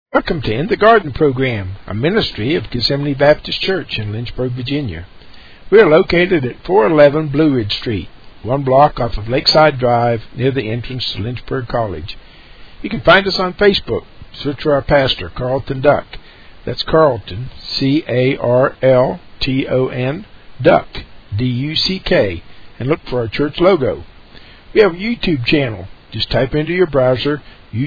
Welcome to In the Garden Program, a ministry of Gethsemane Baptist Church in Lynchburg, Virginia. We are located at 411 Blue Ridge Street, one block off of Lakeside Drive near the entrance to Lynchburg College. You can find us on Facebook. Search for our pastor, Carlton Duck. That's Carlton, C-A-R-L-T-O-N, Duck, D-U-C-K, and look for our church logo. We have a YouTube channel. Just type into your browser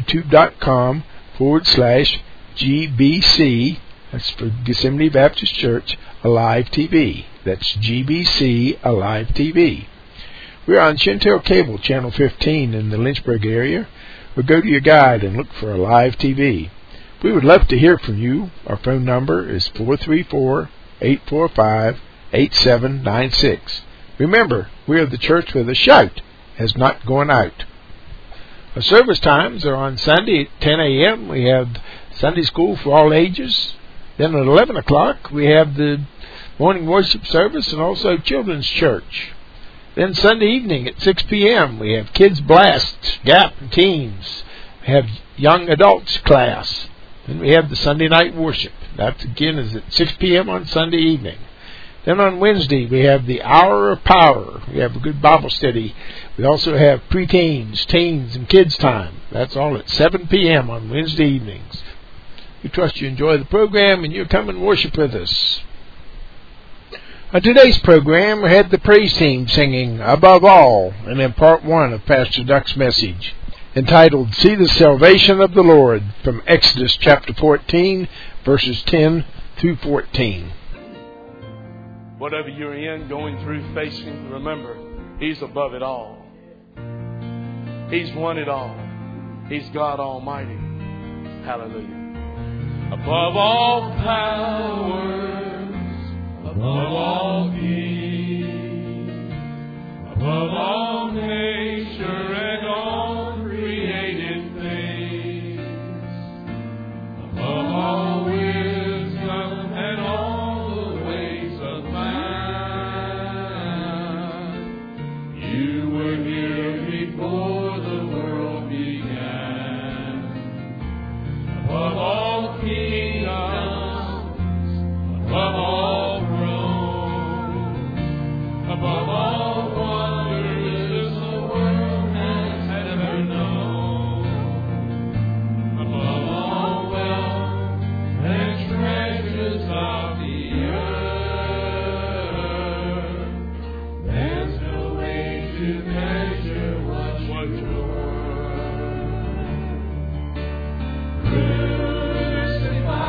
youtube.com/GBC, that's for Gethsemane Baptist Church, Alive TV. That's GBC Alive TV. We're on Chantel Cable, Channel 15 in the Lynchburg area, or go to your guide and look for Alive TV. We would love to hear from you. Our phone number is 434-845-8796. Remember, we are the church where the shout has not gone out. Our service times are on Sunday at 10 a.m. We have Sunday school for all ages. Then at 11 o'clock, we have the morning worship service and also children's church. Then Sunday evening at 6 p.m., we have Kids Blast, Gap, and Teens. We have Young Adults class. Then we have the Sunday night worship. That, again, is at 6 p.m. on Sunday evening. Then on Wednesday, we have the Hour of Power. We have a good Bible study. We also have preteens, teens, and kids time. That's all at 7 p.m. on Wednesday evenings. We trust you enjoy the program and you'll come and worship with us. On today's program, we had the praise team singing Above All, and in part one of Pastor Duck's message, entitled See the Salvation of the Lord, from Exodus chapter 14, verses 10 through 14. Whatever you're in, going through, facing, remember, He's above it all. He's won it all. He's God Almighty. Hallelujah. Above all powers, above all kings, above all nature and all created things, above all wisdom and all the ways of man, you were here before the world began. Above all kingdoms, above all thrones, above all wonders the world has ever known, above all wealth and treasures of the earth, there's no way to measure what you're worth. Crucified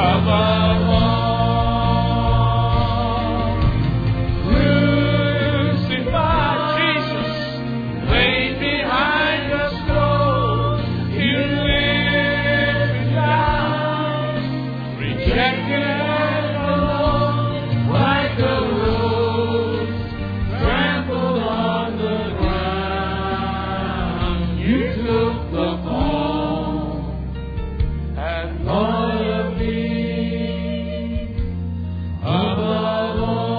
above all. Crucified Jesus, laid behind the stone, you lived down, rejected and alone, like a rose trampled on the ground. You took the fall and thought of me above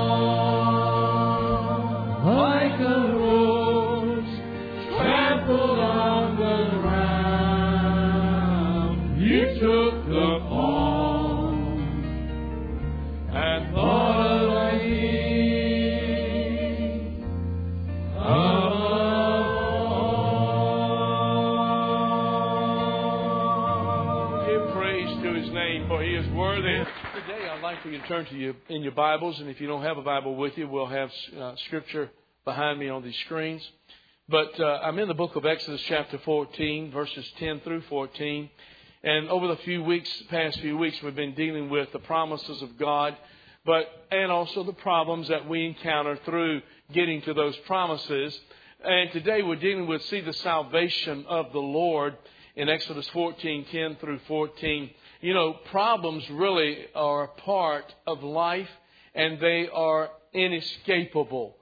all, like a rose trampled on the ground. You took the fall and thought of me above all. Give praise to His name, for He is worthy. Today, I'd like for you to turn to you in your Bibles, and if you don't have a Bible with you, we'll have Scripture behind me on these screens. But I'm in the book of Exodus, chapter 14, verses 10 through 14. And over the past few weeks, we've been dealing with the promises of God, and also the problems that we encounter through getting to those promises. And today we're dealing with, the salvation of the Lord in Exodus 14, 10 through 14. You know, problems really are a part of life, and they are inescapable.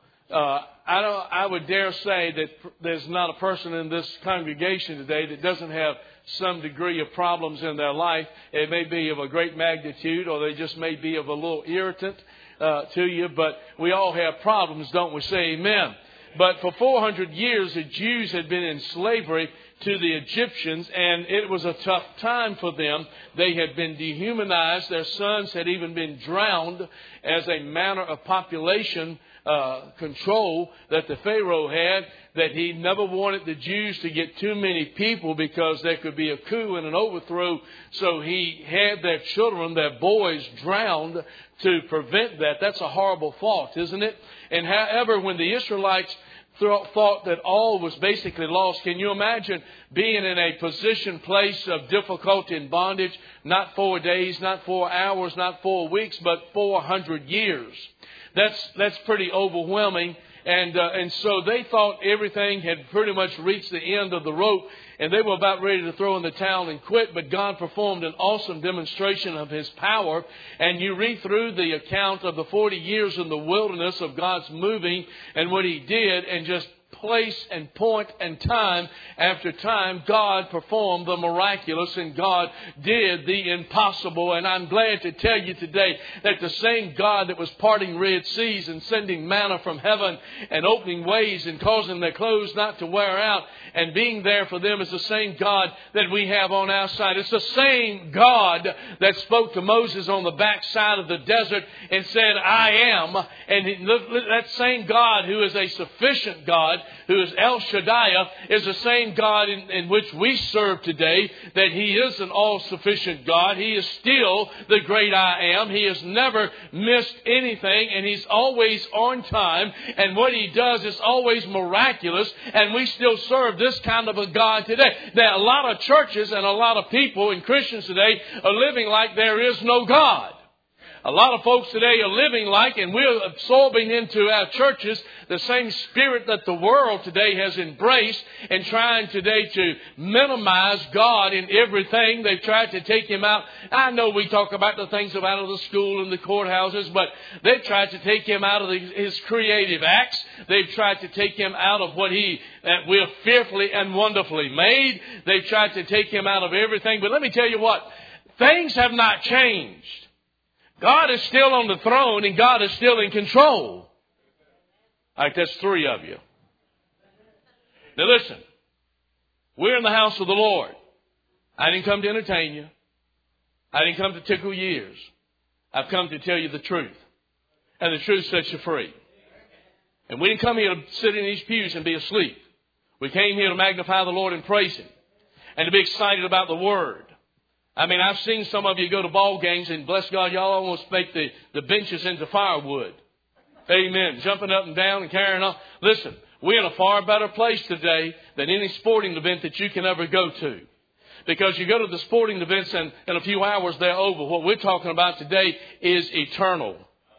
I would dare say that there's not a person in this congregation today that doesn't have some degree of problems in their life. It may be of a great magnitude, or they just may be of a little irritant to you, but we all have problems, don't we? Say amen. But for 400 years, the Jews had been in slavery to the Egyptians, and it was a tough time for them. They had been dehumanized. Their sons had even been drowned as a manner of population control that the Pharaoh had, that he never wanted the Jews to get too many people because there could be a coup and an overthrow. So he had their children, their boys, drowned to prevent that. That's a horrible thought, isn't it? And however, when the Israelites thought that all was basically lost, can you imagine being in a place of difficulty and bondage, not 4 days, not 4 hours, not 4 weeks, but 400 years? That's pretty overwhelming. And so they thought everything had pretty much reached the end of the rope, and they were about ready to throw in the towel and quit. But God performed an awesome demonstration of His power. And you read through the account of the 40 years in the wilderness of God's moving and what He did, and just place and point and time after time, God performed the miraculous, and God did the impossible. And I'm glad to tell you today that the same God that was parting Red Seas and sending manna from heaven and opening ways and causing their clothes not to wear out and being there for them is the same God that we have on our side. It's the same God that spoke to Moses on the backside of the desert and said, I am. And that same God, who is a sufficient God, who is El Shaddai, is the same God in which we serve today, that He is an all-sufficient God. He is still the great I am. He has never missed anything, and He's always on time. And what He does is always miraculous, and we still serve this kind of a God today. Now, a lot of churches and a lot of people and Christians today are living like there is no God. A lot of folks today are living like, and we're absorbing into our churches the same spirit that the world today has embraced, and trying today to minimize God in everything. They've tried to take Him out. I know we talk about the things out of the school and the courthouses, but they've tried to take Him out of His creative acts. They've tried to take Him out of what we're fearfully and wonderfully made. They've tried to take Him out of everything. But let me tell you what, things have not changed. God is still on the throne, and God is still in control. All right, that's 3 of you. Now listen, we're in the house of the Lord. I didn't come to entertain you. I didn't come to tickle your ears. I've come to tell you the truth. And the truth sets you free. And we didn't come here to sit in these pews and be asleep. We came here to magnify the Lord and praise Him, and to be excited about the Word. I mean, I've seen some of you go to ball games, and bless God, y'all almost make the benches into firewood. Amen. Jumping up and down and carrying on. Listen, we're in a far better place today than any sporting event that you can ever go to. Because you go to the sporting events and in a few hours they're over. What we're talking about today is eternal.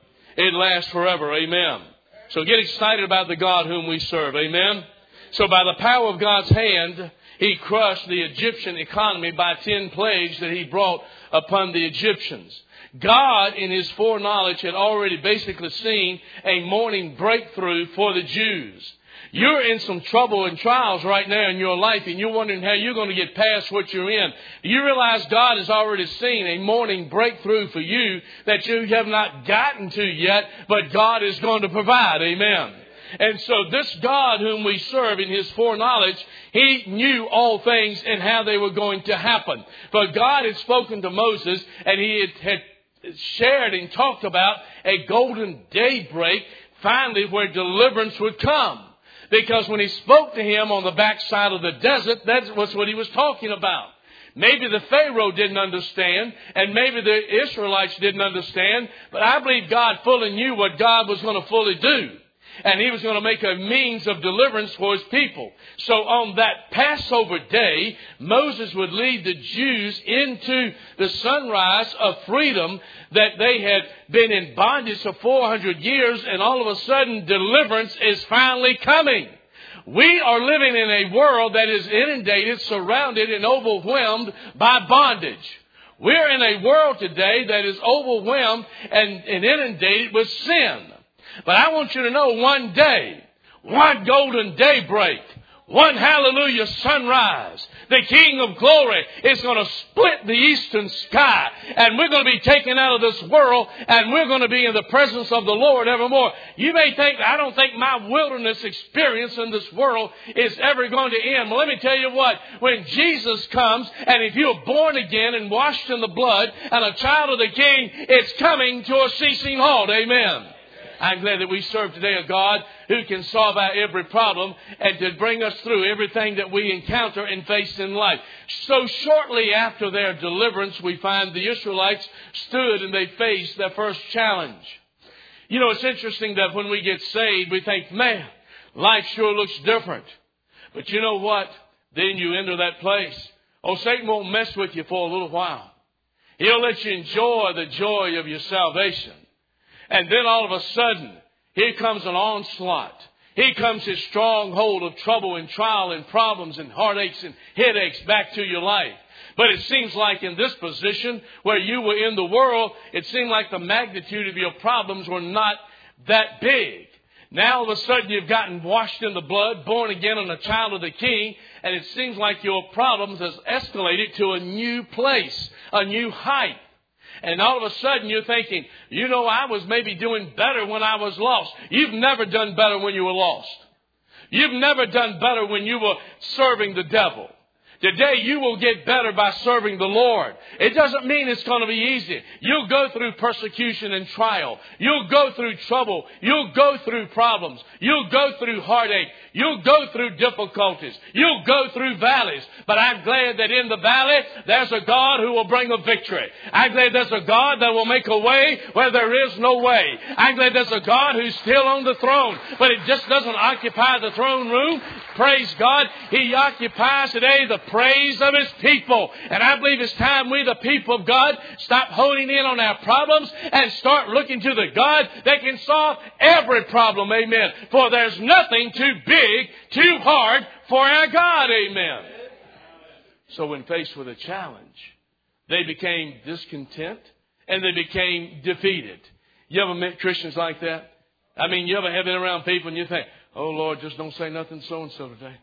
It lasts forever. Amen. So get excited about the God whom we serve. Amen. So by the power of God's hand, He crushed the Egyptian economy by 10 plagues that He brought upon the Egyptians. God, in His foreknowledge, had already basically seen a morning breakthrough for the Jews. You're in some trouble and trials right now in your life, and you're wondering how you're going to get past what you're in. You realize God has already seen a morning breakthrough for you that you have not gotten to yet, but God is going to provide. Amen. And so this God whom we serve, in His foreknowledge, He knew all things and how they were going to happen. But God had spoken to Moses, and He had shared and talked about a golden daybreak, finally, where deliverance would come. Because when He spoke to him on the backside of the desert, that was what He was talking about. Maybe the Pharaoh didn't understand, and maybe the Israelites didn't understand, but I believe God fully knew what God was going to fully do. And He was going to make a means of deliverance for His people. So on that Passover day, Moses would lead the Jews into the sunrise of freedom that they had been in bondage for 400 years. And all of a sudden, deliverance is finally coming. We are living in a world that is inundated, surrounded, and overwhelmed by bondage. We're in a world today that is overwhelmed and inundated with sin. But I want you to know, one day, one golden daybreak, one hallelujah sunrise, the King of Glory is going to split the eastern sky, and we're going to be taken out of this world, and we're going to be in the presence of the Lord evermore. You may think, I don't think my wilderness experience in this world is ever going to end. Well, let me tell you what, when Jesus comes, and if you're born again and washed in the blood and a child of the King, it's coming to a ceasing halt. Amen. I'm glad that we serve today a God who can solve our every problem and to bring us through everything that we encounter and face in life. So shortly after their deliverance, we find the Israelites stood and they faced their first challenge. You know, it's interesting that when we get saved, we think, man, life sure looks different. But you know what? Then you enter that place. Oh, Satan won't mess with you for a little while. He'll let you enjoy the joy of your salvation. And then all of a sudden, here comes an onslaught. Here comes his stronghold of trouble and trial and problems and heartaches and headaches back to your life. But it seems like in this position where you were in the world, it seemed like the magnitude of your problems were not that big. Now all of a sudden you've gotten washed in the blood, born again and a child of the King, and it seems like your problems has escalated to a new place, a new height. And all of a sudden you're thinking, you know, I was maybe doing better when I was lost. You've never done better when you were lost. You've never done better when you were serving the devil. Today you will get better by serving the Lord. It doesn't mean it's going to be easy. You'll go through persecution and trial. You'll go through trouble. You'll go through problems. You'll go through heartache. You'll go through difficulties. You'll go through valleys. But I'm glad that in the valley, there's a God who will bring a victory. I'm glad there's a God that will make a way where there is no way. I'm glad there's a God who's still on the throne. But it just doesn't occupy the throne room. Praise God. He occupies today the praise of His people. And I believe it's time we, the people of God, stop honing in on our problems and start looking to the God that can solve every problem. Amen. For there's nothing too big, too hard for our God. Amen. So when faced with a challenge, they became discontent and they became defeated. You ever met Christians like that? I mean, you ever have been around people and you think, oh Lord, just don't say nothing so-and-so today.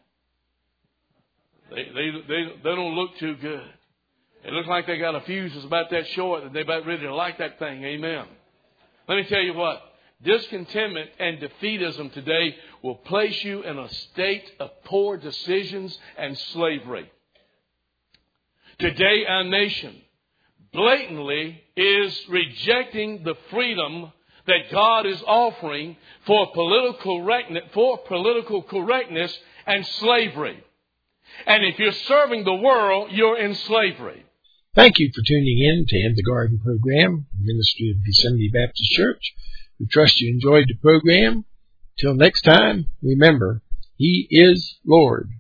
They don't look too good. It looks like they got a fuse that's about that short that they're about ready to light that thing. Amen. Let me tell you what. Discontentment and defeatism today will place you in a state of poor decisions and slavery. Today our nation blatantly is rejecting the freedom that God is offering for political correctness and slavery. And if you're serving the world, you're in slavery. Thank you for tuning in to In the Garden program, Ministry of Yosemite Baptist Church. We trust you enjoyed the program. Till next time, remember, He is Lord.